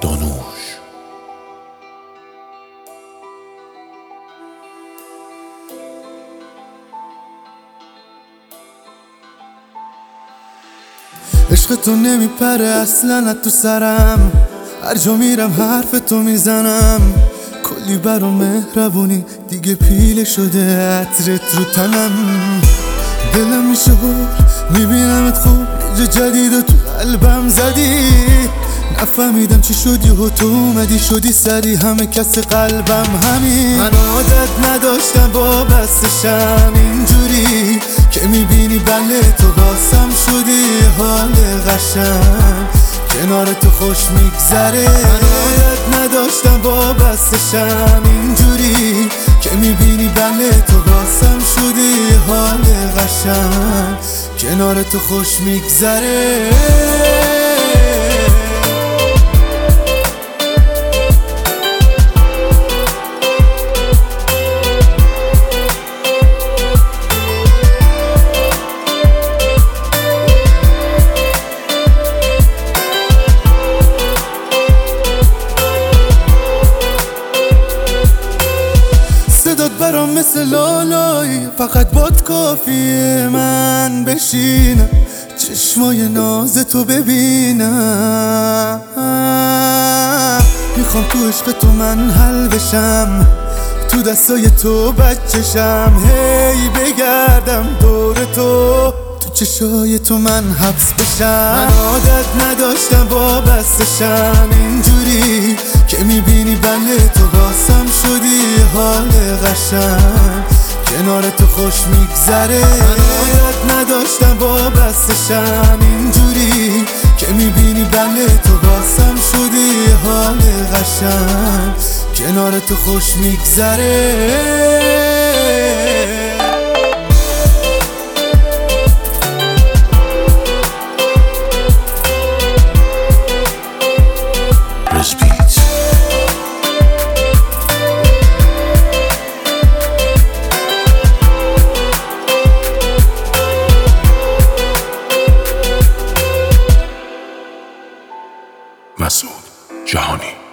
دانوش. عشق تو نمیپره اصلا از تو سرم، هر جا میرم حرف تو میزنم. کلی برام مهربونی دیگه پیله شده عطرت رو تنم. دلم میشه بر میبینمت خوب یه جا جدید و تو قلبم زدی. نفهمیدم چی شدی و تو اومدی شدی سری همه کس قلبم همین. من عادت نداشتم با بستشم اینجوری که میبینی بله تو باسم شدی حال قشنگ کنار تو خوش میگذره. من عادت نداشتم با بستشم اینجوری که میبینی بله تو باسم شدی حال قشنگ کنار تو خوش میگذره. صدات برام مثل لالایی فقط باد کافیه من بشینم چشمای ناز تو ببینم. میخوام تو عشق تو من حل بشم تو دستای تو بچشم هی بگردم دور تو چشای تو من حبس بشم. من عادت نداشتم با بستشم اینجوری که میبینی بله تو باسم شدی حال قشنگ کنار تو خوش میگذره. من عادت نداشتم با بستشم اینجوری که میبینی بله تو باسم شدی حال قشنگ کنار تو خوش میگذره. مسعود جهانی.